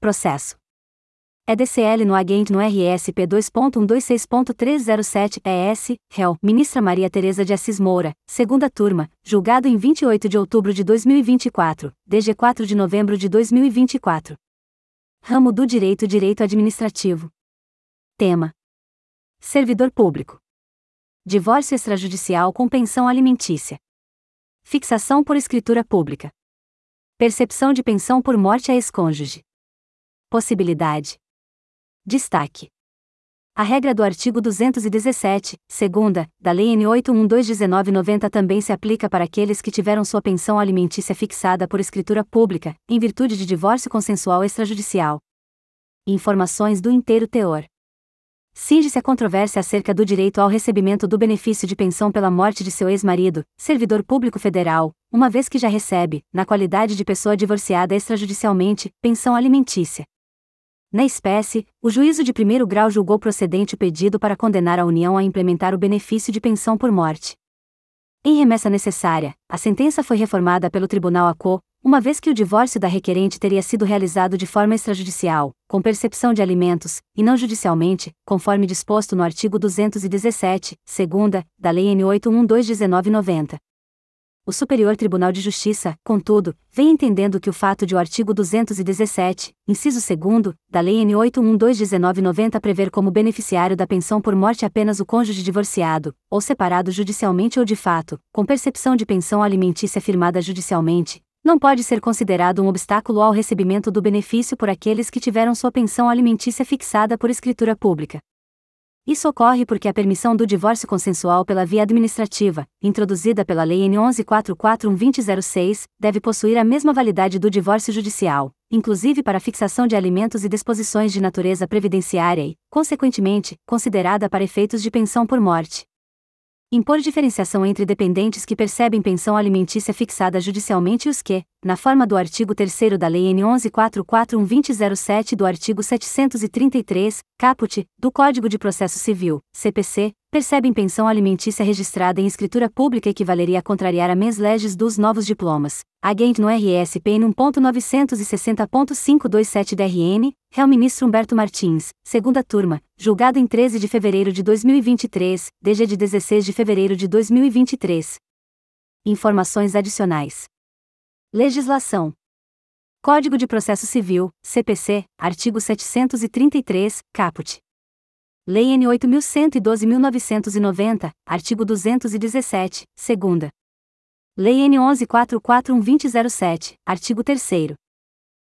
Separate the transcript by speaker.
Speaker 1: processo. EDCL no agente no RSP 2.126.307 réu, ministra Maria Tereza de Assis Moura, segunda turma, julgado em 28 de outubro de 2024, DG 4 de novembro de 2024. Ramo do Direito Administrativo. Tema: servidor público. Divórcio extrajudicial com pensão alimentícia. Fixação por escritura pública. Percepção de pensão por morte a ex-cônjuge. Possibilidade. Destaque: a regra do artigo 217, segunda, da Lei N. 812/1990 também se aplica para aqueles que tiveram sua pensão alimentícia fixada por escritura pública, em virtude de divórcio consensual extrajudicial. Informações do inteiro teor. Cinge-se a controvérsia acerca do direito ao recebimento do benefício de pensão pela morte de seu ex-marido, servidor público federal, uma vez que já recebe, na qualidade de pessoa divorciada extrajudicialmente, pensão alimentícia. Na espécie, o juízo de primeiro grau julgou procedente o pedido para condenar a União a implementar o benefício de pensão por morte. Em remessa necessária, a sentença foi reformada pelo Tribunal ACO, uma vez que o divórcio da requerente teria sido realizado de forma extrajudicial, com percepção de alimentos, e não judicialmente, conforme disposto no artigo 217, segunda, da Lei N. 812/1990. O Superior Tribunal de Justiça, contudo, vem entendendo que o fato de o artigo 217, inciso 2º, da Lei N. 812/1990 prever como beneficiário da pensão por morte apenas o cônjuge divorciado, ou separado judicialmente ou de fato, com percepção de pensão alimentícia firmada judicialmente, não pode ser considerado um obstáculo ao recebimento do benefício por aqueles que tiveram sua pensão alimentícia fixada por escritura pública. Isso ocorre porque a permissão do divórcio consensual pela via administrativa, introduzida pela Lei N. 11.441/2006, deve possuir a mesma validade do divórcio judicial, inclusive para fixação de alimentos e disposições de natureza previdenciária e, consequentemente, considerada para efeitos de pensão por morte. Impor diferenciação entre dependentes que percebem pensão alimentícia fixada judicialmente e os que, na forma do artigo 3º da Lei N. 11.441/2007 e do artigo 733, caput, do Código de Processo Civil, CPC, percebem pensão alimentícia registrada em escritura pública equivaleria a contrariar a mens legis dos novos diplomas. Agente no RSP em 1.960.527 réu ministro Humberto Martins, segunda turma, julgado em 13 de fevereiro de 2023, DG de 16 de fevereiro de 2023. Informações adicionais. Legislação. Código de Processo Civil, CPC, artigo 733, caput. Lei N. 8.112/1990, artigo 217, segunda. Lei N. 11.441/2007, artigo 3º.